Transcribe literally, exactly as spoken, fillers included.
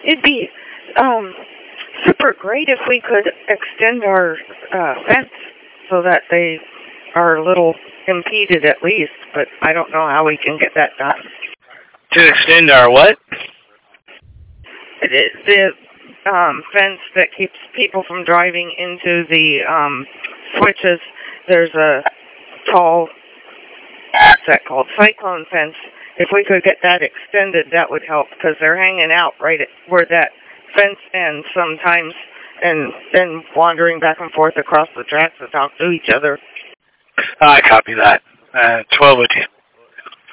It'd be um, super great if we could extend our uh, fence so that they are a little impeded at least, but I don't know how we can get that done. To extend our what? It is the um, fence that keeps people from driving into the um, switches. There's a tall, what's that called, cyclone fence. If we could get that extended, that would help, because they're hanging out right at where that fence ends sometimes, and then wandering back and forth across the tracks to talk to each other. I copy that. Uh, twelve would